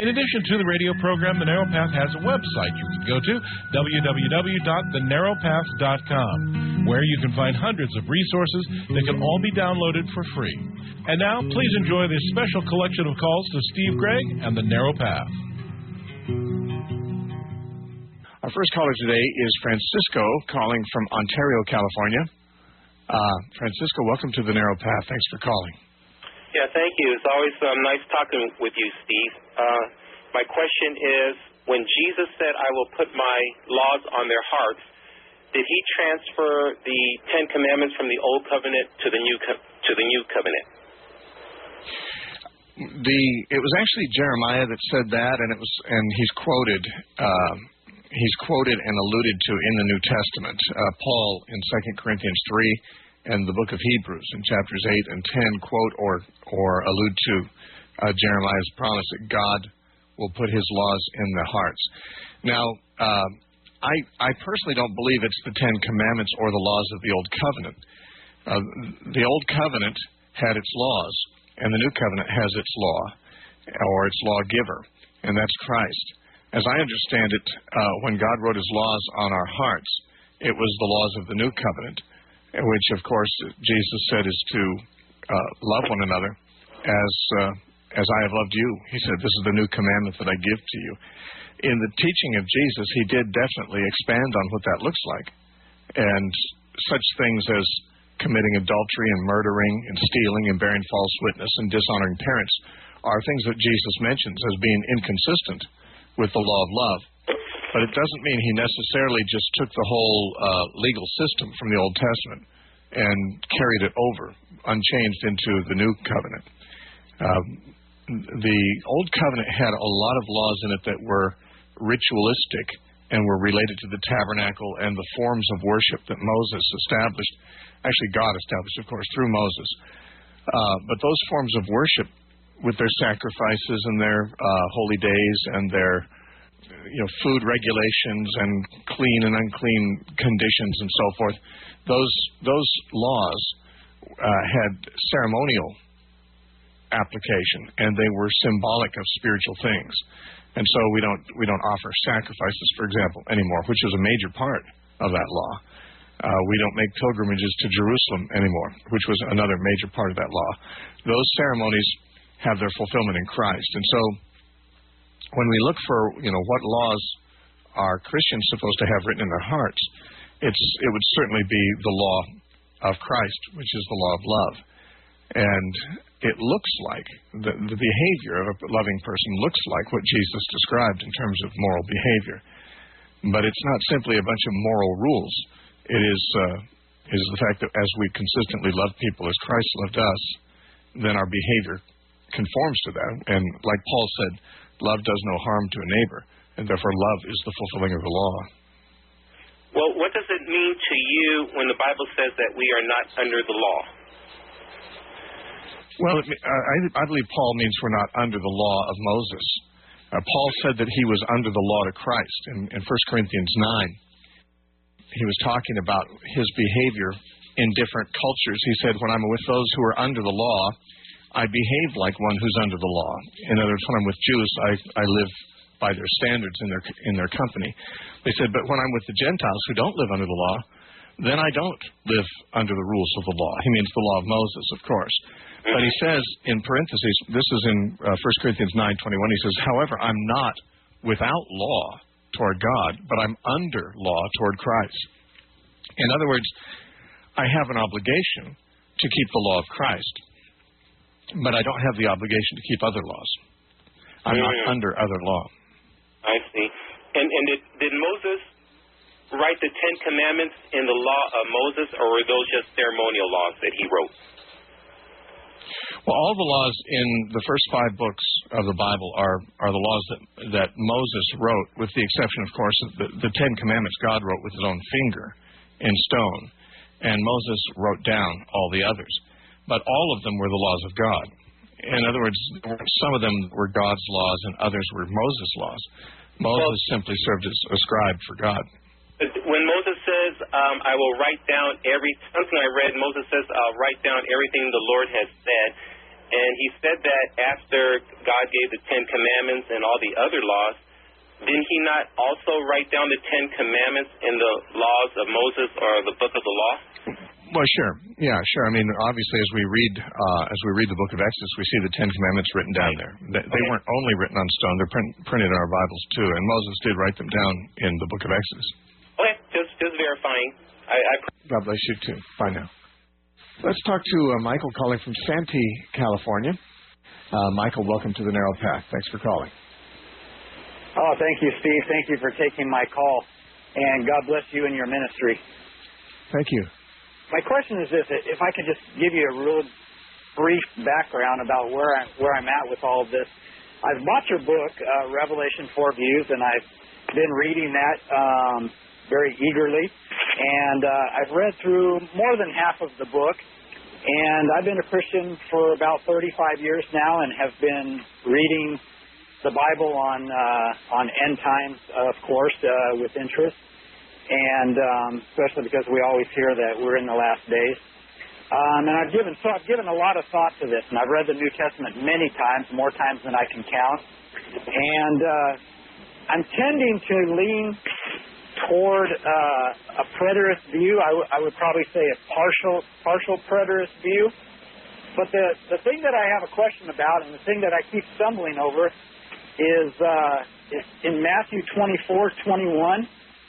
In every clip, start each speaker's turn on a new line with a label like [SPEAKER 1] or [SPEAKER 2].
[SPEAKER 1] In addition to the radio program, The Narrow Path has a website you can go to, www.thenarrowpath.com, where you can find hundreds of resources that can all be downloaded for free. And now, please enjoy this special collection of calls to Steve Gregg and The Narrow Path.
[SPEAKER 2] Our first caller today is Francisco, calling from Ontario, California. Francisco, welcome to The Narrow Path. Thanks for calling.
[SPEAKER 3] Yeah, thank you. It's always nice talking with you, Steve. My question is, when Jesus said, I will put my laws on their hearts, did he transfer the Ten Commandments from the Old Covenant to the New Covenant?
[SPEAKER 2] It was actually Jeremiah that said that, and he's quoted and alluded to in the New Testament. Paul in 2 Corinthians 3 and the book of Hebrews in chapters 8 and 10 quote or allude to Jeremiah's promise that God will put his laws in the hearts. Now, I personally don't believe it's the Ten Commandments or the laws of the Old Covenant. The Old Covenant had its laws, and the New Covenant has its law, or its lawgiver, and that's Christ. As I understand it, when God wrote his laws on our hearts, it was the laws of the New Covenant, which, of course, Jesus said is to love one another as I have loved you. He said, this is the new commandment that I give to you. In the teaching of Jesus, he did definitely expand on what that looks like. And such things as committing adultery and murdering and stealing and bearing false witness and dishonoring parents are things that Jesus mentions as being inconsistent with the law of love. But it doesn't mean he necessarily just took the whole legal system from the Old Testament and carried it over, unchanged, into the New Covenant. The Old Covenant had a lot of laws in it that were ritualistic and were related to the tabernacle and the forms of worship that Moses established. Actually, God established, of course, through Moses. But those forms of worship, with their sacrifices and their holy days and their food regulations and clean and unclean conditions and so forth, those laws had ceremonial application, and they were symbolic of spiritual things. And so we don't offer sacrifices, for example, anymore, which is a major part of that law. We don't make pilgrimages to Jerusalem anymore, which was another major part of that law. Those ceremonies have their fulfillment in Christ. And so when we look for, what laws are Christians supposed to have written in their hearts, it would certainly be the law of Christ, which is the law of love. And it looks like, the behavior of a loving person looks like what Jesus described in terms of moral behavior. But it's not simply a bunch of moral rules. It is the fact that as we consistently love people as Christ loved us, then our behavior conforms to that. And like Paul said, love does no harm to a neighbor, and therefore love is the fulfilling of the law.
[SPEAKER 3] Well, what does it mean to you when the Bible says that we are not under the law?
[SPEAKER 2] Well, I believe Paul means we're not under the law of Moses. Paul said that he was under the law to Christ in 1 Corinthians 9. He was talking about his behavior in different cultures. He said, when I'm with those who are under the law, I behave like one who's under the law. In other words, when I'm with Jews, I live by their standards in their company. They said, but when I'm with the Gentiles who don't live under the law, then I don't live under the rules of the law. He means the law of Moses, of course. But he says, in parentheses, this is in 1 Corinthians 9:21, he says, however, I'm not without law toward God, but I'm under law toward Christ. In other words, I have an obligation to keep the law of Christ, but I don't have the obligation to keep other laws. I'm not under other law.
[SPEAKER 3] I see. And did Moses write the Ten Commandments in the law of Moses, or were those just ceremonial laws that he wrote?
[SPEAKER 2] Well, all the laws in the first 5 books of the Bible are the laws that Moses wrote, with the exception, of course, of the Ten Commandments God wrote with his own finger in stone, and Moses wrote down all the others. But all of them were the laws of God. In other words, some of them were God's laws and others were Moses' laws. Moses simply served as a scribe for God.
[SPEAKER 3] When Moses says, I will write down something I read, Moses says, I'll write down everything the Lord has said. And he said that after God gave the Ten Commandments and all the other laws, didn't he not also write down the Ten Commandments in the laws of Moses or the book of the law?
[SPEAKER 2] Well, sure. Yeah, sure. I mean, obviously, as we read the book of Exodus, we see the Ten Commandments written down there. They weren't only written on stone; they're printed in our Bibles too. And Moses did write them down in the book of Exodus.
[SPEAKER 3] Okay, just verifying.
[SPEAKER 2] God bless you too. Bye now. Let's talk to Michael calling from Santee, California. Michael, welcome to the Narrow Path. Thanks for calling.
[SPEAKER 4] Oh, thank you, Steve. Thank you for taking my call, and God bless you and your ministry.
[SPEAKER 2] Thank you.
[SPEAKER 4] My question is this: if I could just give you a real brief background about where I'm at with all of this. I've bought your book, Revelation 4 Views, and I've been reading that very eagerly. And I've read through more than half of the book, and I've been a Christian for about 35 years now, and have been reading the Bible on end times, of course, with interest. And especially because we always hear that we're in the last days. And I've given a lot of thought to this, and I've read the New Testament many times, more times than I can count. And I'm tending to lean toward a preterist view. I would probably say a partial preterist view. But the thing that I have a question about, and the thing that I keep stumbling over, is in Matthew 24:21.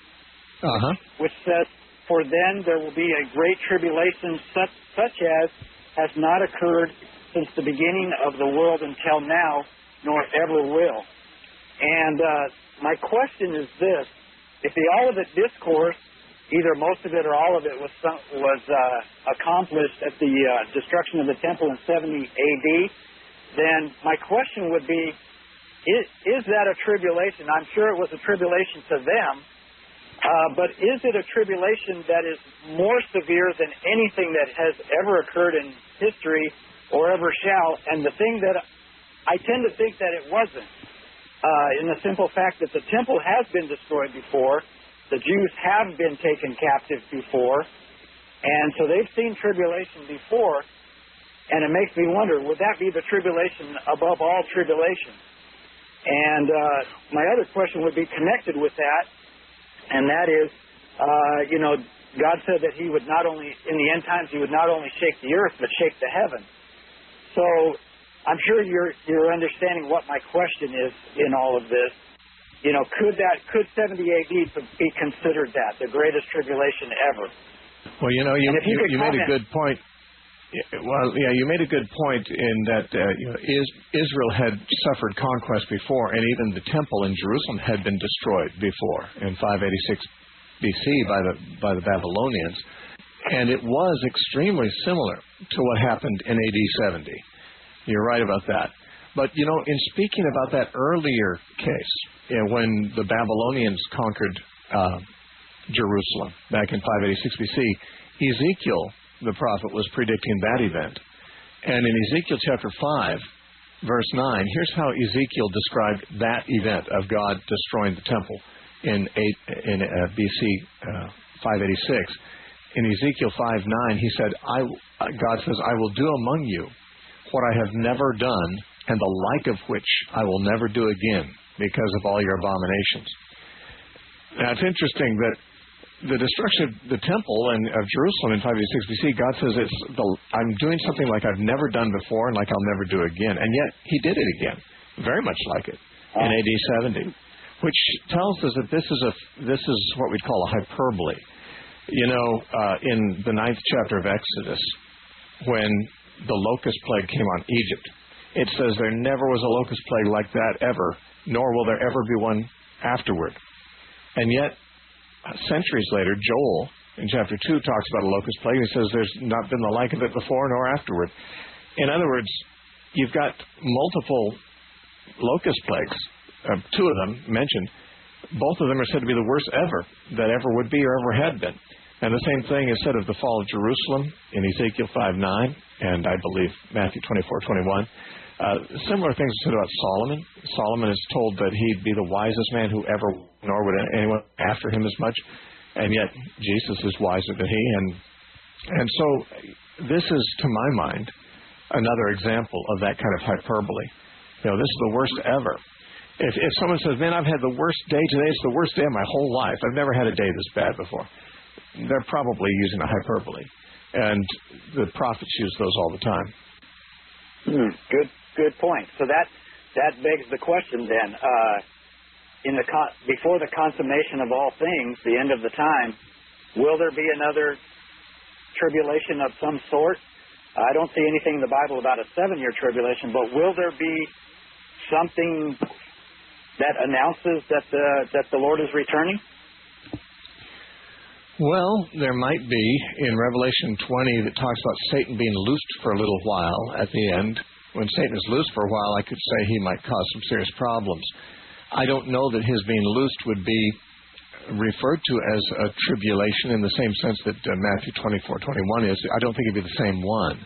[SPEAKER 4] Which says, "For then there will be a great tribulation such as has not occurred since the beginning of the world until now, nor ever will." And my question is this: if the Olivet Discourse, either most of it or all of it, was accomplished at the destruction of the temple in 70 A.D., then my question would be, is that a tribulation? I'm sure it was a tribulation to them. But is it a tribulation that is more severe than anything that has ever occurred in history or ever shall? And the thing that I tend to think that it wasn't, in the simple fact that the temple has been destroyed before, the Jews have been taken captive before, and so they've seen tribulation before, and it makes me wonder, would that be the tribulation above all tribulations? And my other question would be connected with that, and that is, God said that He would not only, in the end times, He would not only shake the earth, but shake the heavens. So I'm sure you're understanding what my question is in all of this. Could 70 AD be considered the greatest tribulation ever?
[SPEAKER 2] Well, you made a good point. Well, yeah, you made a good point in that Israel had suffered conquest before, and even the temple in Jerusalem had been destroyed before in 586 BC by the Babylonians, and it was extremely similar to what happened in AD 70. You're right about that. But, in speaking about that earlier case, when the Babylonians conquered Jerusalem back in 586 BC, Ezekiel, the prophet, was predicting that event. And in Ezekiel chapter 5, verse 9, here's how Ezekiel described that event of God destroying the temple in BC 586. In Ezekiel 5:9, he said, God says, "I will do among you what I have never done, and the like of which I will never do again, because of all your abominations." Now, it's interesting that the destruction of the temple and of Jerusalem in 586 BC, God says, I'm doing something like I've never done before and like I'll never do again. And yet, He did it again, very much like it, in AD 70, which tells us that this is what we'd call a hyperbole. In the 9th chapter of Exodus, when the locust plague came on Egypt, it says there never was a locust plague like that ever, nor will there ever be one afterward. And yet, centuries later, Joel in chapter 2 talks about a locust plague. He says there's not been the like of it before nor afterward. In other words, you've got multiple locust plagues, two of them mentioned. Both of them are said to be the worst ever that ever would be or ever had been. And the same thing is said of the fall of Jerusalem in Ezekiel 5:9 and I believe Matthew 24:21. Similar things are said about Solomon. Solomon is told that he'd be the wisest man who ever, nor would anyone after him as much. And yet Jesus is wiser than he. And so this is, to my mind, another example of that kind of hyperbole. This is the worst ever. If someone says, man, I've had the worst day today, it's the worst day of my whole life. I've never had a day this bad before. They're probably using a hyperbole. And the prophets use those all the time.
[SPEAKER 4] Good point. So that begs the question then. Before the consummation of all things, the end of the time, will there be another tribulation of some sort? I don't see anything in the Bible about a 7-year tribulation, but will there be something that announces that the Lord is returning?
[SPEAKER 2] Well, there might be in Revelation 20 that talks about Satan being loosed for a little while at the end. When Satan is loosed for a while, I could say he might cause some serious problems. I don't know that his being loosed would be referred to as a tribulation in the same sense that Matthew 24:21 is. I don't think it'd be the same one.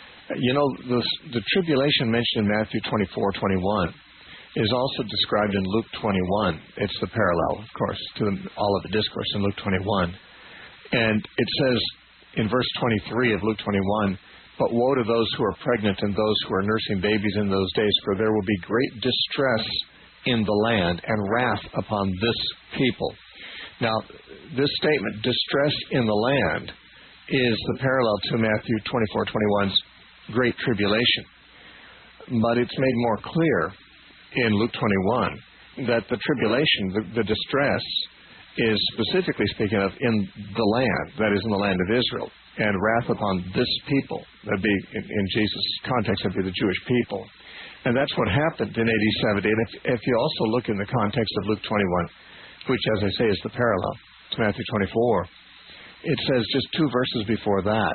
[SPEAKER 2] The tribulation mentioned in Matthew 24:21 is also described in Luke 21. It's the parallel, of course, to all of the discourse in Luke 21. And it says in verse 23 of Luke 21, but woe to those who are pregnant and those who are nursing babies in those days, for there will be great distress in the land and wrath upon this people. Now, this statement, distress in the land, is the parallel to Matthew 24:21's great tribulation. But it's made more clear in Luke 21 that the tribulation, the distress, is specifically speaking of in the land, that is in the land of Israel, and wrath upon this people. That'd be, in Jesus' context, that'd be the Jewish people. And that's what happened in AD 70. And if you also look in the context of Luke 21, which, as I say, is the parallel to Matthew 24, it says just 2 verses before that,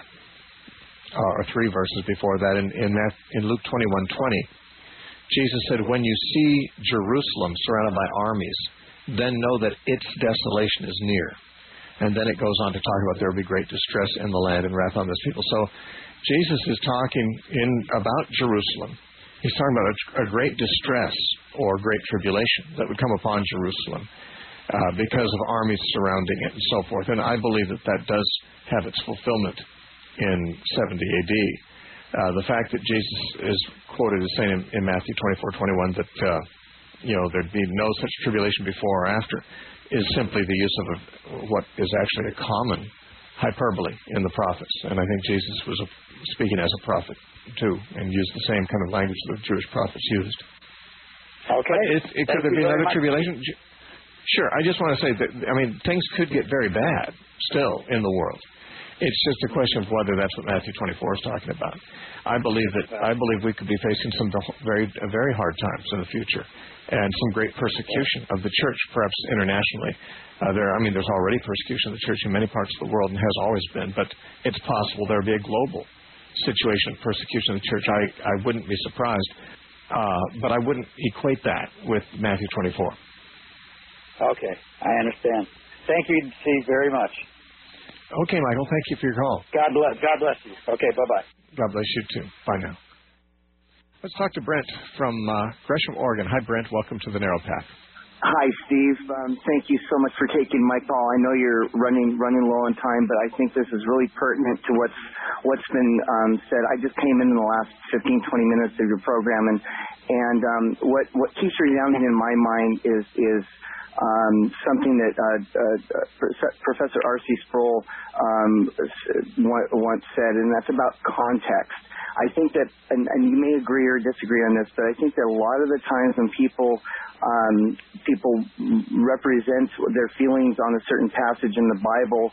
[SPEAKER 2] or 3 verses before that, in Luke 21:20, Jesus said, when you see Jerusalem surrounded by armies, then know that its desolation is near. And then it goes on to talk about there will be great distress in the land and wrath on this people. So Jesus is talking about Jerusalem. He's talking about a great distress or great tribulation that would come upon Jerusalem because of armies surrounding it and so forth. And I believe that does have its fulfillment in 70 AD. The fact that Jesus is quoted as saying in Matthew 24:21 that there'd be no such tribulation before or after is simply the use of what is actually a common hyperbole in the prophets. And I think Jesus was speaking as a prophet too, and used the same kind of language that the Jewish prophets used.
[SPEAKER 4] Okay.
[SPEAKER 2] Could there be another tribulation? Sure. I just want to say that, things could get very bad still in the world. It's just a question of whether that's what Matthew 24 is talking about. I believe we could be facing some very hard times in the future, and some great persecution of the church, perhaps internationally. There's already persecution of the church in many parts of the world, and has always been. But it's possible there will be a global situation of persecution of the church. I wouldn't be surprised, but I wouldn't equate that with Matthew 24.
[SPEAKER 4] Okay, I understand. Thank you, Steve, very much.
[SPEAKER 2] Okay, Michael, thank you for your call.
[SPEAKER 4] God bless you. Okay, bye-bye.
[SPEAKER 2] God bless you, too. Bye now. Let's talk to Brent from Gresham, Oregon. Hi, Brent. Welcome to The Narrow Path.
[SPEAKER 5] Hi, Steve. Thank you so much for taking my call. I know you're running low on time, but I think this is really pertinent to what's been said. I just came in the last 15, 20 minutes of your program, and what keeps resounding in my mind is something that Professor R.C. Sproul once said, and that's about context. I think that, and you may agree or disagree on this, but I think that a lot of the times when people represent their feelings on a certain passage in the Bible,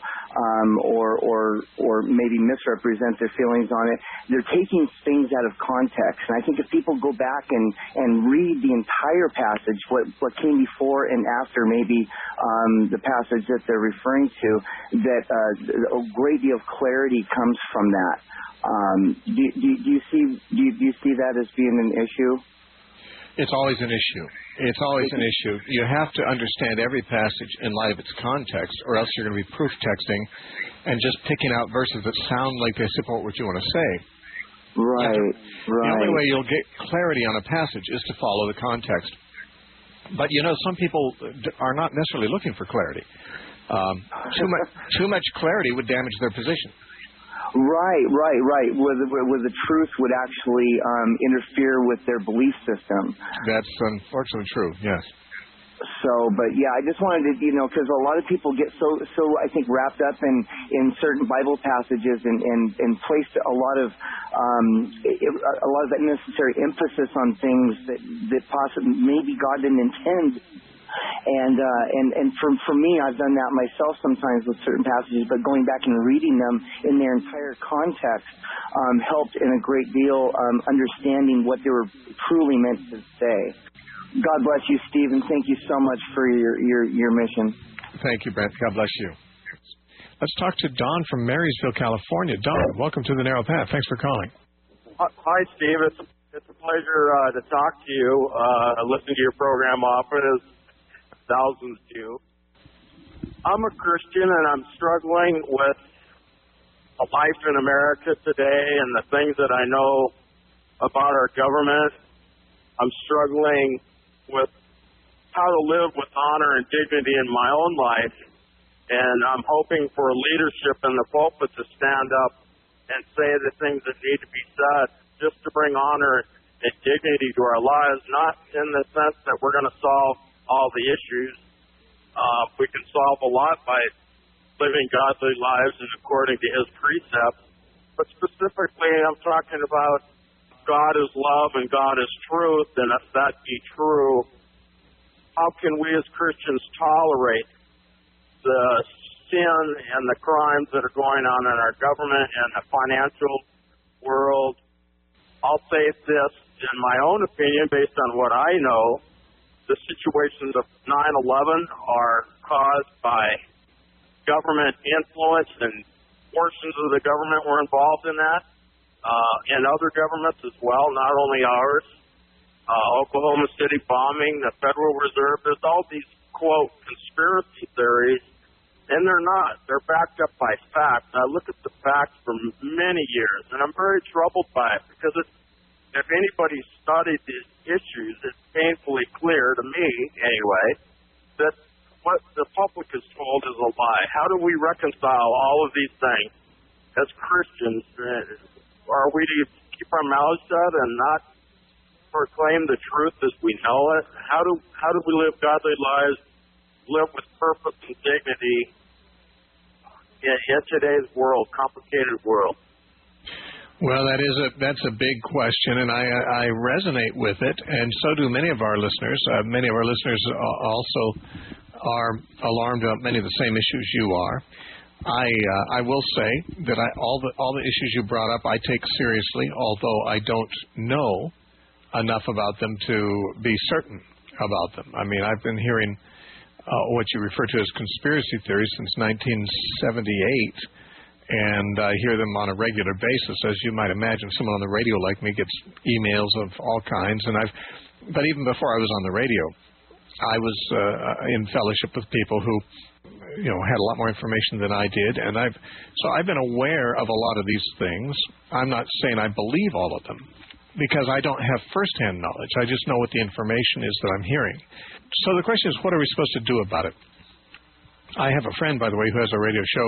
[SPEAKER 5] or maybe misrepresent their feelings on it, they're taking things out of context. And I think if people go back and read the entire passage, what came before and after maybe the passage that they're referring to, that a great deal of clarity comes from that. Do you see that as being an issue?
[SPEAKER 2] It's always an issue. It's always an issue. You have to understand every passage in light of its context, or else you're going to be proof texting and just picking out verses that sound like they support what you want to say.
[SPEAKER 5] Right.
[SPEAKER 2] The only way you'll get clarity on a passage is to follow the context. But, some people are not necessarily looking for clarity. Too much clarity would damage their position.
[SPEAKER 5] Right. Where the truth would actually interfere with their belief system.
[SPEAKER 2] That's unfortunately true, yes.
[SPEAKER 5] So, but yeah, I just wanted to, because a lot of people get so I think wrapped up in certain Bible passages and placed a lot of unnecessary emphasis on things that possibly maybe God didn't intend. And for me, I've done that myself sometimes with certain passages, but going back and reading them in their entire context helped in a great deal understanding what they were truly meant to say. God bless you, Steve, and thank you so much for your mission.
[SPEAKER 2] Thank you, Brent. God bless you. Let's talk to Don from Marysville, California. Don, welcome to the Narrow Path. Thanks for calling.
[SPEAKER 6] Hi, Steve. It's a pleasure to talk to you. I listen to your program often, as thousands do. I'm a Christian, and I'm struggling with life in America today and the things that I know about our government. I'm struggling with how to live with honor and dignity in my own life, and I'm hoping for leadership in the pulpit to stand up and say the things that need to be said just to bring honor and dignity to our lives, not in the sense that we're going to solve all the issues. We can solve a lot by living godly lives and according to His precepts, but specifically I'm talking about God is love and God is truth, and if that be true, how can we as Christians tolerate the sin and the crimes that are going on in our government and the financial world? I'll say this in my own opinion, based on what I know, the situations of 9/11 are caused by government influence, and portions of the government were involved in that. And other governments as well, not only ours. Oklahoma City bombing, the Federal Reserve, there's all these, quote, conspiracy theories, and they're not. They're backed up by facts. I look at the facts for many years, and I'm very troubled by it, because if anybody studied these issues, it's painfully clear, to me anyway, that what the public is told is a lie. How do we reconcile all of these things as Christians? Are we to keep our mouths shut and not proclaim the truth as we know it? How do we live godly lives, live with purpose and dignity in today's world, complicated world?
[SPEAKER 2] Well, that's a big question, and I resonate with it, and so do many of our listeners. Many of our listeners also are alarmed about many of the same issues you are. I will say that all the issues you brought up I take seriously, although I don't know enough about them to be certain about them. I mean, I've been hearing what you refer to as conspiracy theories since 1978, and I hear them on a regular basis. As you might imagine, someone on the radio like me gets emails of all kinds, but even before I was on the radio, I was in fellowship with people who had a lot more information than I did, and I've been aware of a lot of these things. I'm not saying I believe all of them, because I don't have firsthand knowledge. I just know what the information is that I'm hearing. So the question is, what are we supposed to do about it? I have a friend, by the way, who has a radio show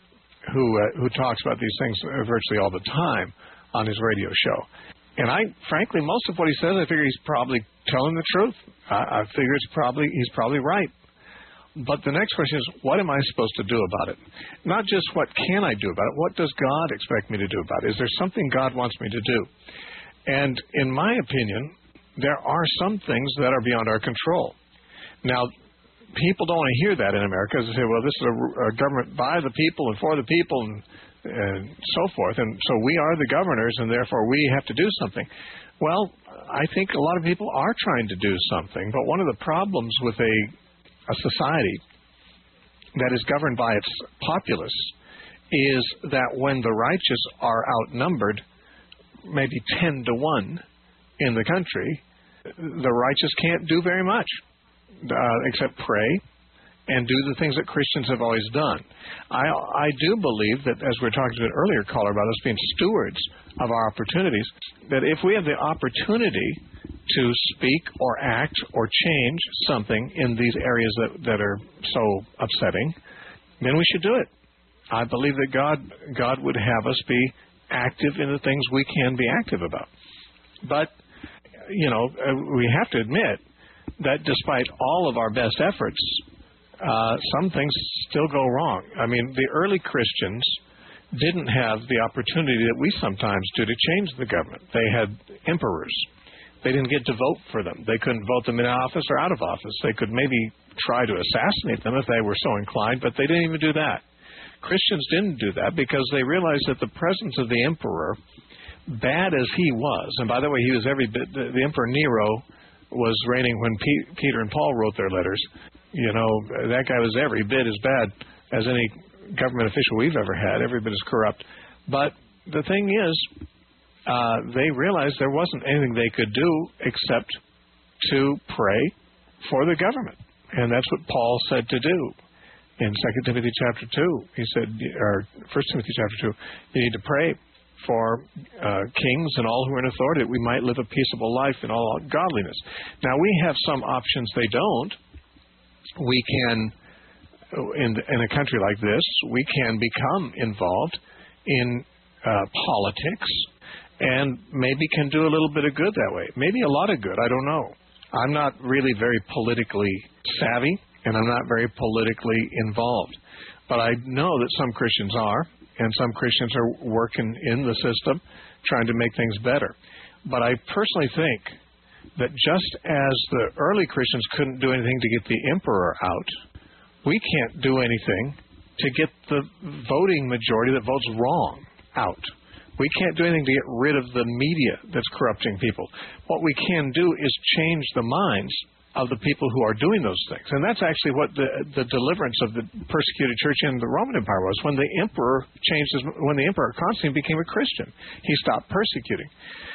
[SPEAKER 2] who talks about these things virtually all the time on his radio show. And frankly, most of what he says, I figure he's probably telling the truth. I figure he's probably right. But the next question is, what am I supposed to do about it? Not just what can I do about it, what does God expect me to do about it? Is there something God wants me to do? And in my opinion, there are some things that are beyond our control. Now, people don't want to hear that in America. They say, well, this is a government by the people and for the people and so forth. And so we are the governors, and therefore we have to do something. Well, I think a lot of people are trying to do something. But one of the problems with a society that is governed by its populace is that when the righteous are outnumbered, maybe 10 to 1 in the country, the righteous can't do very much except pray and do the things that Christians have always done. I do believe that, as we were talking to an earlier caller about us being stewards of our opportunities, that if we have the opportunity to speak or act or change something in these areas that are so upsetting, then we should do it. I believe that God would have us be active in the things we can be active about. But, we have to admit that despite all of our best efforts, some things still go wrong. I mean, the early Christians didn't have the opportunity that we sometimes do to change the government. They had emperors. They didn't get to vote for them. They couldn't vote them in office or out of office. They could maybe try to assassinate them if they were so inclined, but they didn't even do that. Christians didn't do that because they realized that the presence of the emperor, bad as he was, and by the way, he was every bit, the Emperor Nero was reigning when Peter and Paul wrote their letters. That guy was every bit as bad as any government official we've ever had, every bit as corrupt. But the thing is, they realized there wasn't anything they could do except to pray for the government. And that's what Paul said to do in 2 Timothy chapter 2. He said, or 1 Timothy chapter 2, you need to pray for kings and all who are in authority, that we might live a peaceable life in all godliness. Now, we have some options they don't. We can, in a country like this, we can become involved in politics and maybe can do a little bit of good that way. Maybe a lot of good, I don't know. I'm not really very politically savvy, and I'm not very politically involved. But I know that some Christians are, and some Christians are working in the system trying to make things better. But I personally think that just as the early Christians couldn't do anything to get the emperor out, we can't do anything to get the voting majority that votes wrong out. We can't do anything to get rid of the media that's corrupting people. What we can do is change the minds of the people who are doing those things. And that's actually what the deliverance of the persecuted church in the Roman Empire was. When the emperor Constantine became a Christian, he stopped persecuting.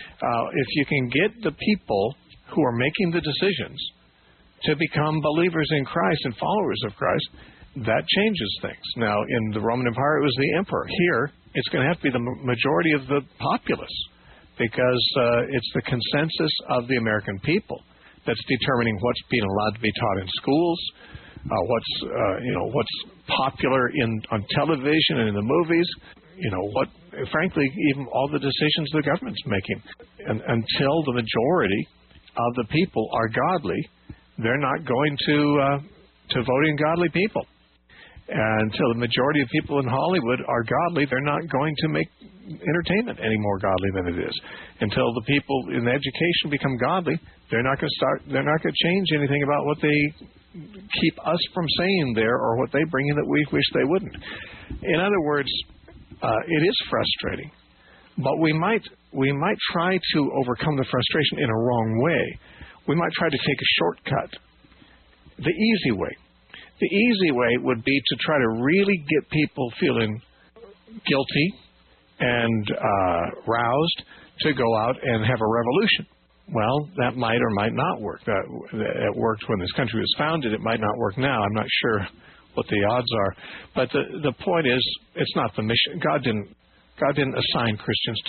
[SPEAKER 2] If you can get the people who are making the decisions to become believers in Christ and followers of Christ, that changes things. Now, in the Roman Empire, it was the emperor. Here, it's going to have to be the majority of the populace, because it's the consensus of the American people that's determining what's being allowed to be taught in schools, what's popular on television and in the movies, frankly, even all the decisions the government's making. And until the majority of the people are godly, they're not going to vote in godly people. And until the majority of people in Hollywood are godly, they're not going to make entertainment any more godly than it is. Until the people in education become godly, they're not going to change anything about what they keep us from saying there or what they bring in that we wish they wouldn't. In other words, it is frustrating, but we might try to overcome the frustration in a wrong way. We might try to take a shortcut, the easy way. The easy way would be to try to really get people feeling guilty and roused to go out and have a revolution. Well, that might or might not work. It worked when this country was founded. It might not work now. I'm not sure what the odds are. But the point is, it's not the mission. God didn't assign Christians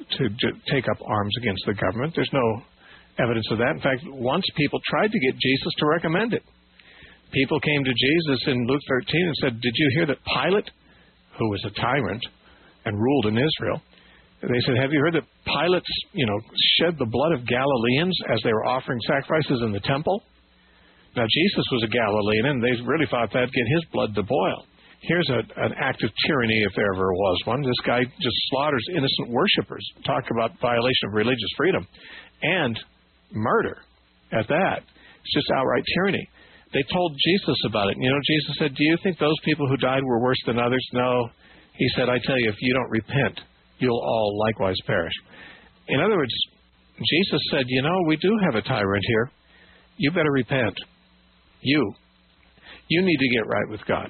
[SPEAKER 2] to take up arms against the government. There's no evidence of that. In fact, once people tried to get Jesus to recommend it. People came to Jesus in Luke 13 and said, "Did you hear that Pilate, who was a tyrant and ruled in Israel," they said, "Have you heard that Pilate, shed the blood of Galileans as they were offering sacrifices in the temple?" Now, Jesus was a Galilean, and they really thought that'd get his blood to boil. Here's an act of tyranny, if there ever was one. This guy just slaughters innocent worshipers. Talk about violation of religious freedom. And murder at that. It's just outright tyranny. They told Jesus about it. Jesus said, "Do you think those people who died were worse than others?" No. He said, "I tell you, if you don't repent, you'll all likewise perish." In other words, Jesus said, we do have a tyrant here. You better repent. You need to get right with God.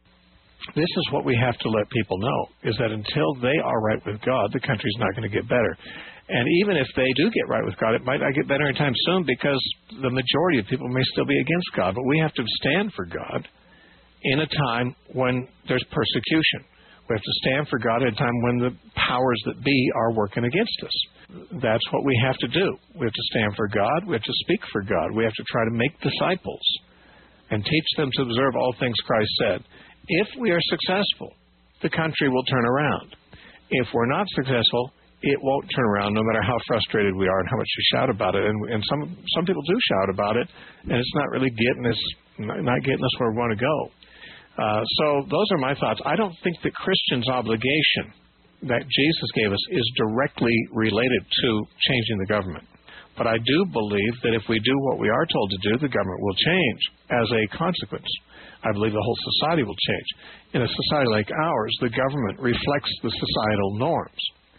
[SPEAKER 2] This is what we have to let people know, is that until they are right with God, the country's not going to get better. And even if they do get right with God, it might not get better anytime soon, because the majority of people may still be against God. But we have to stand for God in a time when there's persecution. We have to stand for God at a time when the powers that be are working against us. That's what we have to do. We have to stand for God. We have to speak for God. We have to try to make disciples and teach them to observe all things Christ said. If we are successful, the country will turn around. If we're not successful, it won't turn around, no matter how frustrated we are and how much we shout about it. And some people do shout about it, and it's not really getting us where we want to go. So those are my thoughts. I don't think that Christians' obligation that Jesus gave us is directly related to changing the government. But I do believe that if we do what we are told to do, the government will change as a consequence. I believe the whole society will change. In a society like ours, the government reflects the societal norms.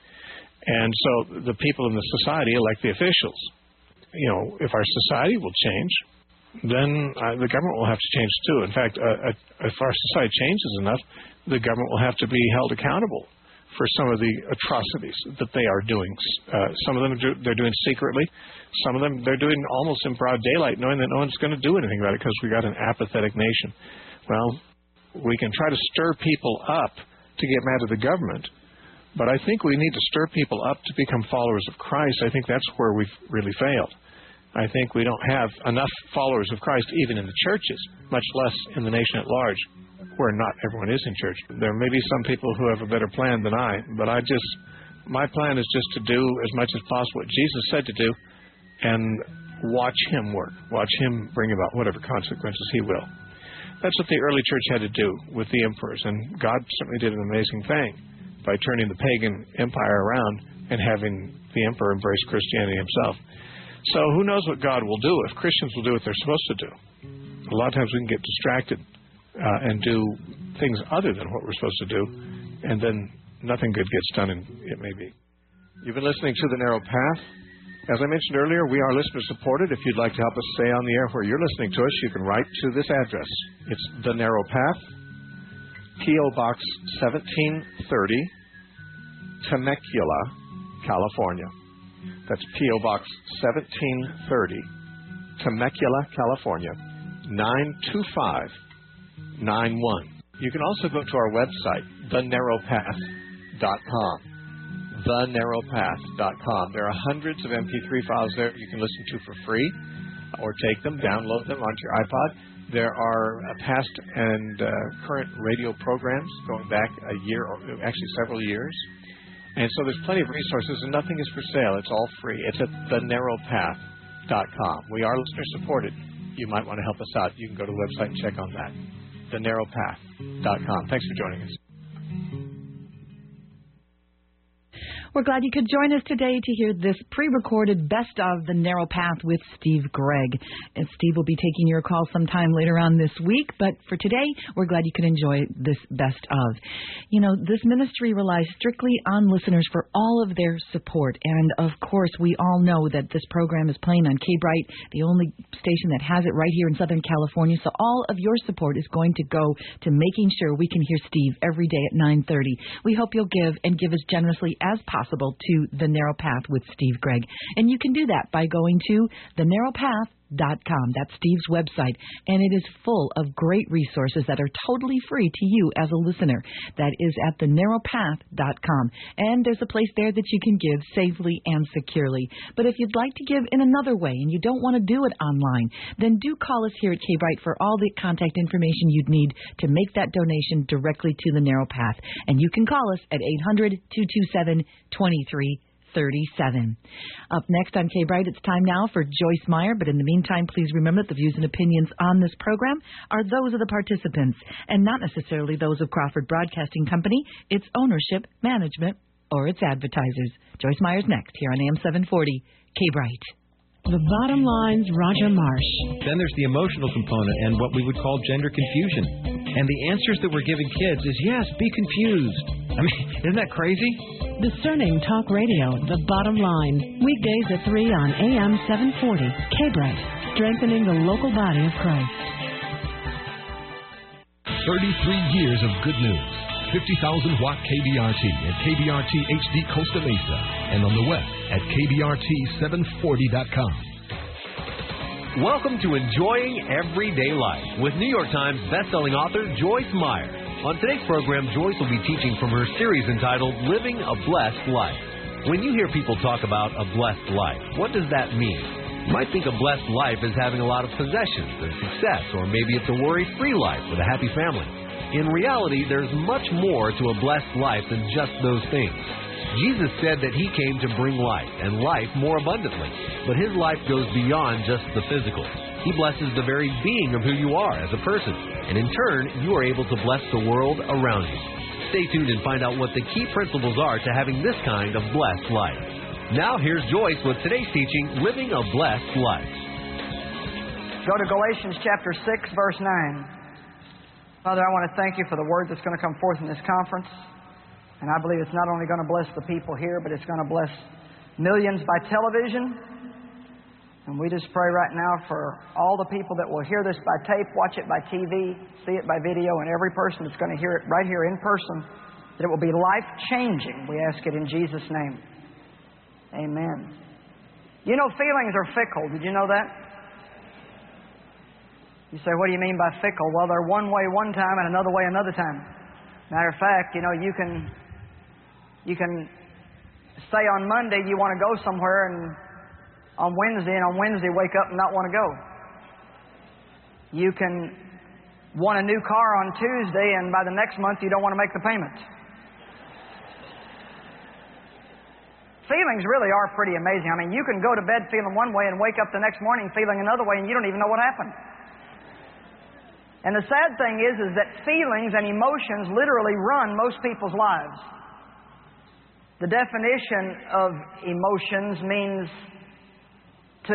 [SPEAKER 2] And so the people in the society elect the officials. You know, if our society will change, then the government will have to change too. In fact, if our society changes enough, the government will have to be held accountable for some of the atrocities that they are doing. Some of them they're doing secretly. Some of them they're doing almost in broad daylight, knowing that no one's going to do anything about it because we got an apathetic nation. Well, we can try to stir people up to get mad at the government, but I think we need to stir people up to become followers of Christ. I think that's where we've really failed. I think we don't have enough followers of Christ even in the churches, much less in the nation at large, where not everyone is in church. There may be some people who have a better plan than I, but my plan is just to do as much as possible what Jesus said to do and watch Him work, watch Him bring about whatever consequences He will. That's what the early church had to do with the emperors, and God certainly did an amazing thing by turning the pagan empire around and having the emperor embrace Christianity himself. So who knows what God will do if Christians will do what they're supposed to do. A lot of times we can get distracted and do things other than what we're supposed to do, and then nothing good gets done, and it may be. You've been listening to The Narrow Path. As I mentioned earlier, we are listener-supported. If you'd like to help us stay on the air where you're listening to us, you can write to this address. It's The Narrow Path, P.O. Box 1730, Temecula, California. That's P.O. Box 1730, Temecula, California, 92591. You can also go to our website, thenarrowpath.com. thenarrowpath.com. There are hundreds of MP3 files there you can listen to for free, or take them, download them onto your iPod. There are past and current radio programs going back a year, or actually several years. And so there's plenty of resources, and nothing is for sale. It's all free. It's at thenarrowpath.com. We are listener-supported. You might want to help us out. You can go to the website and check on that, thenarrowpath.com. Thanks for joining us.
[SPEAKER 7] We're glad you could join us today to hear this pre-recorded Best of The Narrow Path with Steve Gregg. And Steve will be taking your call sometime later on this week, but for today, we're glad you could enjoy this Best of. You know, this ministry relies strictly on listeners for all of their support. And, of course, we all know that this program is playing on K-Bright, the only station that has it right here in Southern California. So all of your support is going to go to making sure we can hear Steve every day at 9:30. We hope you'll give, and give as generously as possible, to The Narrow Path with Steve Gregg. And you can do that by going to thenarrowpath.com. That's Steve's website, and it is full of great resources that are totally free to you as a listener. That is at thenarrowpath.com, and there's a place there that you can give safely and securely. But if you'd like to give in another way and you don't want to do it online, then do call us here at K-Bright for all the contact information you'd need to make that donation directly to The Narrow Path. And you can call us at 800-227-2337. Up next on K-Bright, it's time now for Joyce Meyer. But in the meantime, please remember that the views and opinions on this program are those of the participants and not necessarily those of Crawford Broadcasting Company, its ownership, management, or its advertisers. Joyce Meyer's next here on AM 740 K-Bright.
[SPEAKER 8] The bottom line's Roger Marsh.
[SPEAKER 9] Then there's the emotional component and what we would call gender confusion. And the answers that we're giving kids is, yes, be confused. I mean, isn't that crazy?
[SPEAKER 8] Discerning Talk Radio, The Bottom Line. Weekdays at 3 on AM 740. K-Bright, strengthening the local body of Christ.
[SPEAKER 10] 33 years of good news. 50,000-watt KBRT at KBRT HD Costa Mesa and on the web at KBRT740.com.
[SPEAKER 11] Welcome to Enjoying Everyday Life with New York Times bestselling author Joyce Meyer. On today's program, Joyce will be teaching from her series entitled Living a Blessed Life. When you hear people talk about a blessed life, what does that mean? You might think a blessed life is having a lot of possessions and success, or maybe it's a worry-free life with a happy family. In reality, there's much more to a blessed life than just those things. Jesus said that He came to bring life, and life more abundantly. But His life goes beyond just the physical. He blesses the very being of who you are as a person, and in turn, you are able to bless the world around you. Stay tuned and find out what the key principles are to having this kind of blessed life. Now here's Joyce with today's teaching, Living a Blessed Life.
[SPEAKER 12] Go to Galatians chapter 6, verse 9. Father, I want to thank You for the word that's going to come forth in this conference. And I believe it's not only going to bless the people here, but it's going to bless millions by television. And we just pray right now for all the people that will hear this by tape, watch it by TV, see it by video, and every person that's going to hear it right here in person, that it will be life-changing. We ask it in Jesus' name. Amen. You know, feelings are fickle. Did you know that? You say, what do you mean by fickle? Well, they're one way one time and another way another time. Matter of fact, you know, you can say on Monday you want to go somewhere, and on Wednesday wake up and not want to go. You can want a new car on Tuesday, and by the next month you don't want to make the payment. Feelings really are pretty amazing. I mean, you can go to bed feeling one way and wake up the next morning feeling another way, and you don't even know what happened. And the sad thing is that feelings and emotions literally run most people's lives. The definition of emotions means